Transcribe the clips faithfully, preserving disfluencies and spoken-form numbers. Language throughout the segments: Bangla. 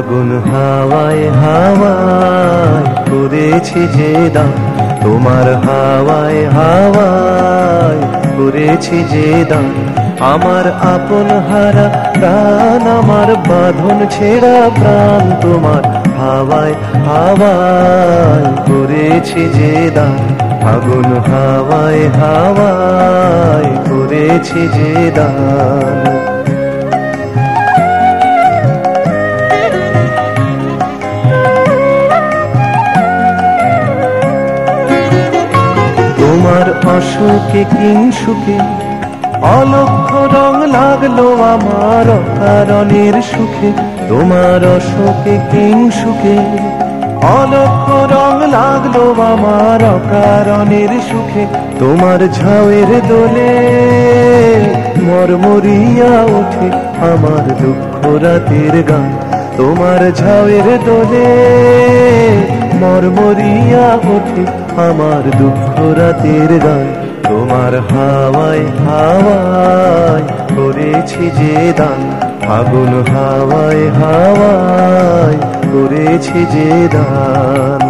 ফাগুন হাওয়ায় হাওয়ায় করেছি যে দান, তোমার হাওয়ায় হাওয়ায় করেছি যে দান। আমার আপন হারা প্রাণ, আমার বাঁধন ছেঁড়া প্রাণ, তোমার হাওয়ায় হাওয়ায় করেছি যে দান। ফাগুন হাওয়ায় হাওয়ায় করেছি যে দান। তোমার অসুখে কিংসুখে অলক্ষ্য রং লাগলো আমার অকারণের সুখে। তোমার অসুখে কিংসুখে অলক্ষ্য রং লাগলো আমার অকারণের সুখে। তোমার ঝাউয়ের দোলে মরমরিয়া ওঠে আমার দুঃখ রাতের গান। তোমার ঝাউয়ের দোলে মরমরিয়া ওঠে আমার দুঃখ রাতের গান। তোমার হাওয়ায় হাওয়ায় করেছি যে দান, ফাগুন হাওয়ায় হাওয়ায় করেছি যে দান।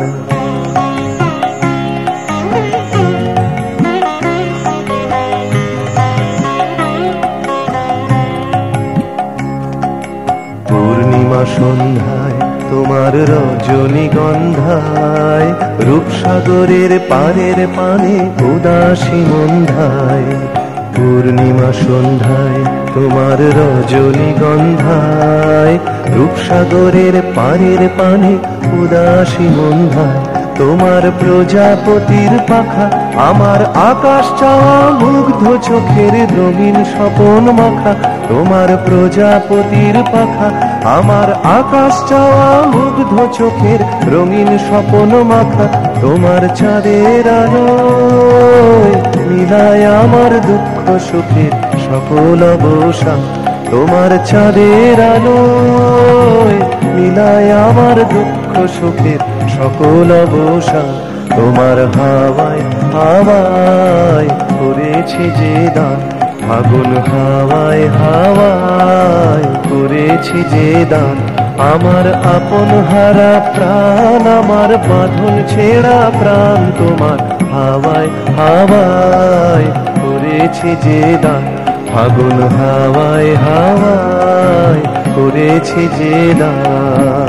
পূর্ণিমা সন্ধ্যায় তোমার রজনীগন্ধায়, রূপসাগরের পারের পানে উদাসী মন্ধায়। পূর্ণিমা সন্ধ্যায় তোমার রজনীগন্ধায়, রূপসাগরের পারের পানে উদাসী মন্ধায়। তোমার প্রজাপতির পাখা আমার আকাশ চাওয়া মুগ্ধ চোখের রঙিন স্বপন মাখা। তোমার প্রজাপতির পাখা আমার আকাশ চাওয়া মুগ্ধ চোখের রঙিন স্বপন মাখা। তোমার চাঁদের আলোয় মিলায় আমার দুঃখ সুখের সকল অবসান। তোমার চাঁদের আলোয় মিলায় আমার দুঃখ সুখের সকল অবসান। তোমার হাওয়ায় হাওয়ায় করেছি যে দান, ফাগুন হাওয়ায় হাওয়ায় করেছি যে দান। আমার আপন হারা প্রাণ, আমার বাঁধন ছেঁড়া প্রাণ, তোমার হাওয়ায় হাওয়ায় করেছি যে দান। ফাগুন হাওয়ায় হাওয়ায় করেছি যে দান।